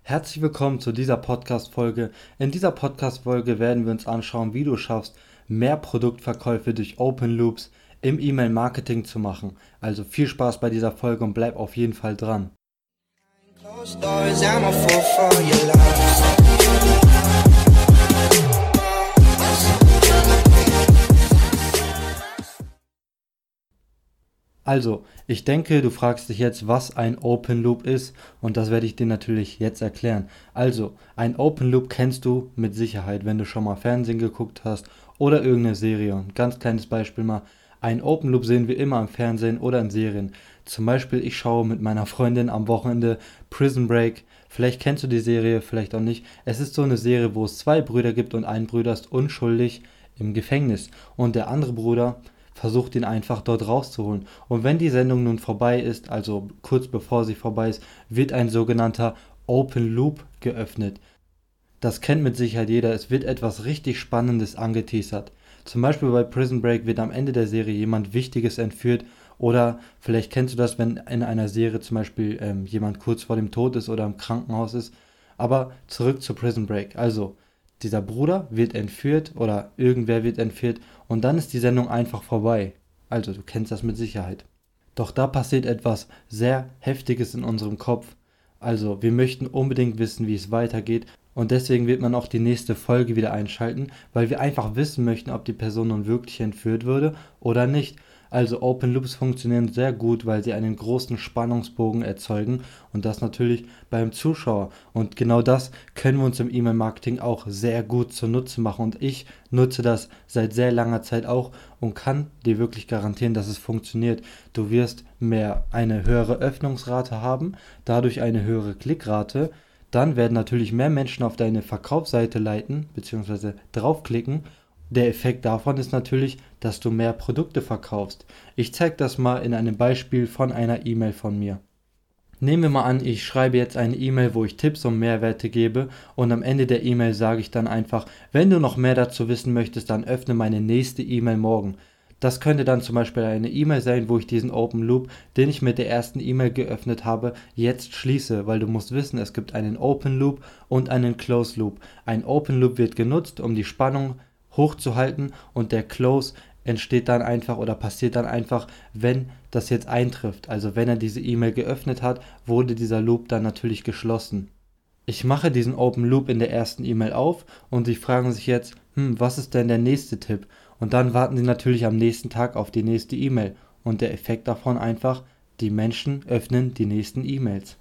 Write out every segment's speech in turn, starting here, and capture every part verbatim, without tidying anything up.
Herzlich willkommen zu dieser Podcast-Folge. In dieser Podcast-Folge werden wir uns anschauen, wie du schaffst, mehr Produktverkäufe durch Open Loops im E-Mail-Marketing zu machen. Also viel Spaß bei dieser Folge und bleib auf jeden Fall dran. Closed doors, I'm a fool for your love. Also, ich denke, du fragst dich jetzt, was ein Open Loop ist, und das werde ich dir natürlich jetzt erklären. Also, ein Open Loop kennst du mit Sicherheit, wenn du schon mal Fernsehen geguckt hast oder irgendeine Serie. Ein ganz kleines Beispiel mal. Ein Open Loop sehen wir immer im Fernsehen oder in Serien. Zum Beispiel, ich schaue mit meiner Freundin am Wochenende Prison Break. Vielleicht kennst du die Serie, vielleicht auch nicht. Es ist so eine Serie, wo es zwei Brüder gibt und ein Bruder ist unschuldig im Gefängnis und der andere Bruder versucht ihn einfach dort rauszuholen. Und wenn die Sendung nun vorbei ist, also kurz bevor sie vorbei ist, wird ein sogenannter Open Loop geöffnet. Das kennt mit Sicherheit jeder, es wird etwas richtig Spannendes angeteasert. Zum Beispiel bei Prison Break wird am Ende der Serie jemand Wichtiges entführt, oder vielleicht kennst du das, wenn in einer Serie zum Beispiel ähm, jemand kurz vor dem Tod ist oder im Krankenhaus ist. Aber zurück zu Prison Break. Also, dieser Bruder wird entführt oder irgendwer wird entführt und dann ist die Sendung einfach vorbei. Also, du kennst das mit Sicherheit. Doch da passiert etwas sehr Heftiges in unserem Kopf. Also, wir möchten unbedingt wissen, wie es weitergeht, und deswegen wird man auch die nächste Folge wieder einschalten, weil wir einfach wissen möchten, ob die Person nun wirklich entführt würde oder nicht. Also Open Loops funktionieren sehr gut, weil sie einen großen Spannungsbogen erzeugen, und das natürlich beim Zuschauer. Und genau das können wir uns im E-Mail-Marketing auch sehr gut zunutze machen, und ich nutze das seit sehr langer Zeit auch und kann dir wirklich garantieren, dass es funktioniert. Du wirst mehr eine höhere Öffnungsrate haben, dadurch eine höhere Klickrate. Dann werden natürlich mehr Menschen auf deine Verkaufsseite leiten bzw. draufklicken. Der Effekt davon ist natürlich, dass du mehr Produkte verkaufst. Ich zeige das mal in einem Beispiel von einer E-Mail von mir. Nehmen wir mal an, ich schreibe jetzt eine E-Mail, wo ich Tipps und Mehrwerte gebe, und am Ende der E-Mail sage ich dann einfach, wenn du noch mehr dazu wissen möchtest, dann öffne meine nächste E-Mail morgen. Das könnte dann zum Beispiel eine E-Mail sein, wo ich diesen Open Loop, den ich mit der ersten E-Mail geöffnet habe, jetzt schließe, weil du musst wissen, es gibt einen Open Loop und einen Close Loop. Ein Open Loop wird genutzt, um die Spannung hochzuhalten, und der Close entsteht dann einfach oder passiert dann einfach, wenn das jetzt eintrifft. Also wenn er diese E-Mail geöffnet hat, wurde dieser Loop dann natürlich geschlossen. Ich mache diesen Open Loop in der ersten E-Mail auf und sie fragen sich jetzt, hm, was ist denn der nächste Tipp? Und dann warten sie natürlich am nächsten Tag auf die nächste E-Mail, und der Effekt davon einfach, die Menschen öffnen die nächsten E-Mails.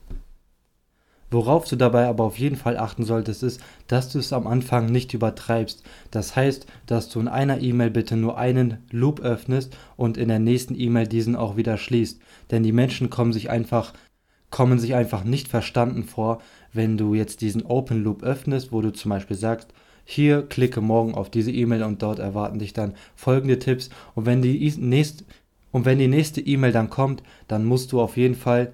Worauf du dabei aber auf jeden Fall achten solltest, ist, dass du es am Anfang nicht übertreibst. Das heißt, dass du in einer E-Mail bitte nur einen Loop öffnest und in der nächsten E-Mail diesen auch wieder schließt. Denn die Menschen kommen sich einfach, kommen sich einfach nicht verstanden vor, wenn du jetzt diesen Open Loop öffnest, wo du zum Beispiel sagst, hier klicke morgen auf diese E-Mail und dort erwarten dich dann folgende Tipps. Und wenn die nächste, und wenn die nächste E-Mail dann kommt, dann musst du auf jeden Fall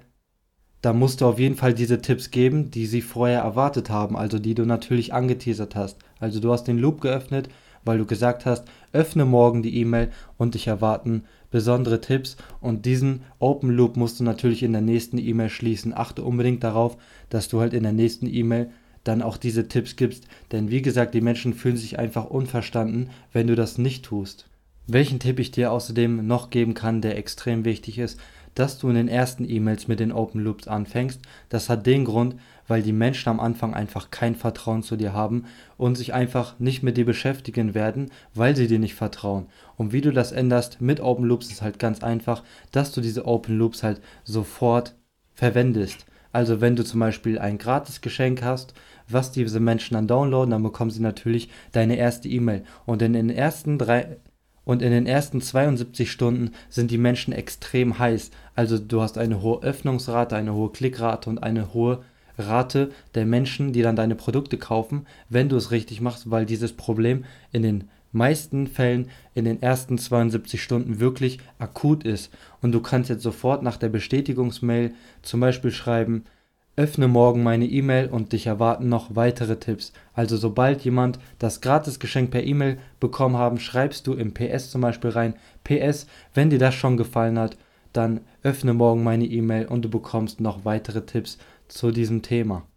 Da musst du auf jeden Fall diese Tipps geben, die sie vorher erwartet haben, also die du natürlich angeteasert hast. Also du hast den Loop geöffnet, weil du gesagt hast, öffne morgen die E-Mail und dich erwarten besondere Tipps, und diesen Open Loop musst du natürlich in der nächsten E-Mail schließen. Achte unbedingt darauf, dass du halt in der nächsten E-Mail dann auch diese Tipps gibst, denn wie gesagt, die Menschen fühlen sich einfach unverstanden, wenn du das nicht tust. Welchen Tipp ich dir außerdem noch geben kann, der extrem wichtig ist, dass du in den ersten E-Mails mit den Open Loops anfängst. Das hat den Grund, weil die Menschen am Anfang einfach kein Vertrauen zu dir haben und sich einfach nicht mit dir beschäftigen werden, weil sie dir nicht vertrauen. Und wie du das änderst mit Open Loops ist halt ganz einfach, dass du diese Open Loops halt sofort verwendest. Also wenn du zum Beispiel ein Gratis-Geschenk hast, was diese Menschen dann downloaden, dann bekommen sie natürlich deine erste E-Mail. Und in den ersten drei Und in den ersten zweiundsiebzig Stunden sind die Menschen extrem heiß. Also du hast eine hohe Öffnungsrate, eine hohe Klickrate und eine hohe Rate der Menschen, die dann deine Produkte kaufen, wenn du es richtig machst, weil dieses Problem in den meisten Fällen in den ersten zweiundsiebzig Stunden wirklich akut ist. Und du kannst jetzt sofort nach der Bestätigungsmail zum Beispiel schreiben, öffne morgen meine E-Mail und dich erwarten noch weitere Tipps. Also sobald jemand das Gratisgeschenk per E-Mail bekommen haben, schreibst du im P S zum Beispiel rein, P S, wenn dir das schon gefallen hat, dann öffne morgen meine E-Mail und du bekommst noch weitere Tipps zu diesem Thema.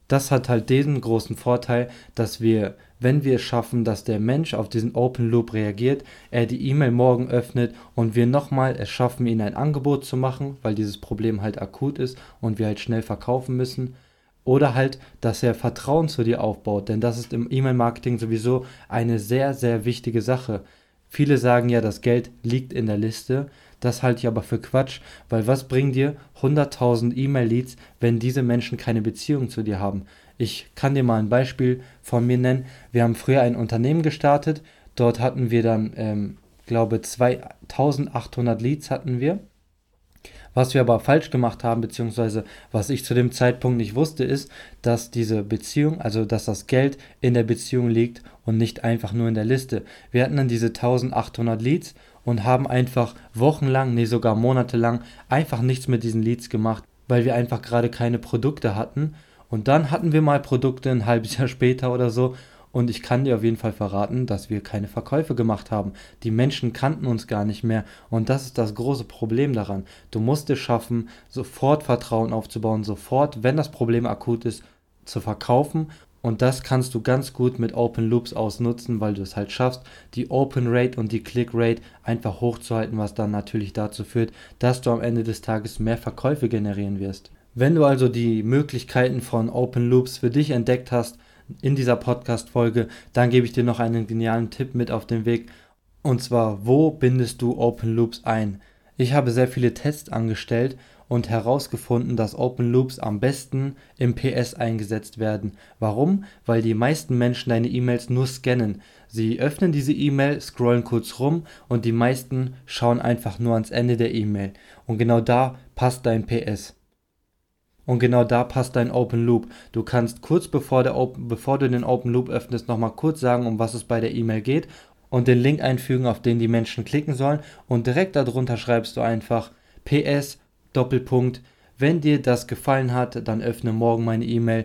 Das hat halt den großen Vorteil, dass wir, wenn wir es schaffen, dass der Mensch auf diesen Open Loop reagiert, er die E-Mail morgen öffnet und wir nochmal es schaffen, ihm ein Angebot zu machen, weil dieses Problem halt akut ist und wir halt schnell verkaufen müssen. Oder halt, dass er Vertrauen zu dir aufbaut, denn das ist im E-Mail-Marketing sowieso eine sehr, sehr wichtige Sache. Viele sagen ja, das Geld liegt in der Liste. Das halte ich aber für Quatsch, weil was bringen dir hunderttausend E-Mail-Leads, wenn diese Menschen keine Beziehung zu dir haben? Ich kann dir mal ein Beispiel von mir nennen. Wir haben früher ein Unternehmen gestartet. Dort hatten wir dann, ähm, glaube zweitausendachthundert Leads hatten wir. Was wir aber falsch gemacht haben, beziehungsweise was ich zu dem Zeitpunkt nicht wusste, ist, dass diese Beziehung, also dass das Geld in der Beziehung liegt und nicht einfach nur in der Liste. Wir hatten dann diese eintausendachthundert Leads und haben einfach wochenlang, nee sogar monatelang einfach nichts mit diesen Leads gemacht, weil wir einfach gerade keine Produkte hatten. Und dann hatten wir mal Produkte ein halbes Jahr später oder so. Und ich kann dir auf jeden Fall verraten, dass wir keine Verkäufe gemacht haben. Die Menschen kannten uns gar nicht mehr. Und das ist das große Problem daran. Du musst es schaffen, sofort Vertrauen aufzubauen, sofort, wenn das Problem akut ist, zu verkaufen. Und das kannst du ganz gut mit Open Loops ausnutzen, weil du es halt schaffst, die Open Rate und die Click Rate einfach hochzuhalten, was dann natürlich dazu führt, dass du am Ende des Tages mehr Verkäufe generieren wirst. Wenn du also die Möglichkeiten von Open Loops für dich entdeckt hast, in dieser Podcast-Folge, dann gebe ich dir noch einen genialen Tipp mit auf den Weg. Und zwar, wo bindest du Open Loops ein? Ich habe sehr viele Tests angestellt und herausgefunden, dass Open Loops am besten im P S eingesetzt werden. Warum? Weil die meisten Menschen deine E-Mails nur scannen. Sie öffnen diese E-Mail, scrollen kurz rum und die meisten schauen einfach nur ans Ende der E-Mail. Und genau da passt dein P S. Und genau da passt dein Open Loop. Du kannst kurz bevor, der Open, bevor du den Open Loop öffnest, nochmal kurz sagen, um was es bei der E-Mail geht und den Link einfügen, auf den die Menschen klicken sollen. Und direkt darunter schreibst du einfach P S, Doppelpunkt. Wenn dir das gefallen hat, dann öffne morgen meine E-Mail.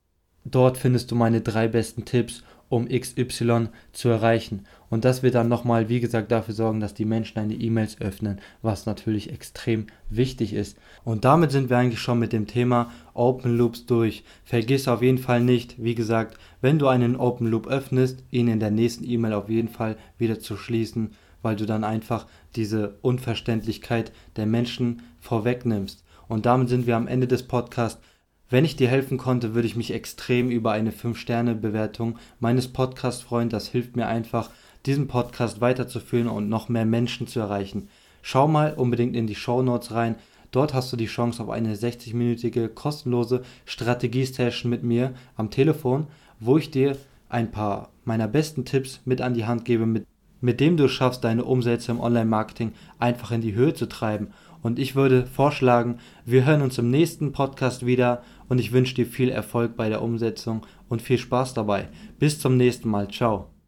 Dort findest du meine drei besten Tipps, um X Y zu erreichen. Und das wird dann nochmal, wie gesagt, dafür sorgen, dass die Menschen deine E-Mails öffnen, was natürlich extrem wichtig ist. Und damit sind wir eigentlich schon mit dem Thema Open Loops durch. Vergiss auf jeden Fall nicht, wie gesagt, wenn du einen Open Loop öffnest, ihn in der nächsten E-Mail auf jeden Fall wieder zu schließen, weil du dann einfach diese Unverständlichkeit der Menschen vorwegnimmst. Und damit sind wir am Ende des Podcasts. Wenn ich dir helfen konnte, würde ich mich extrem über eine fünf Sterne Bewertung meines Podcast-Freundes, das hilft mir einfach, diesen Podcast weiterzuführen und noch mehr Menschen zu erreichen. Schau mal unbedingt in die Shownotes rein. Dort hast du die Chance auf eine sechzig-minütige kostenlose Strategie-Session mit mir am Telefon, wo ich dir ein paar meiner besten Tipps mit an die Hand gebe, mit, mit dem du schaffst, deine Umsätze im Online-Marketing einfach in die Höhe zu treiben. Und ich würde vorschlagen, wir hören uns im nächsten Podcast wieder und ich wünsche dir viel Erfolg bei der Umsetzung und viel Spaß dabei. Bis zum nächsten Mal. Ciao.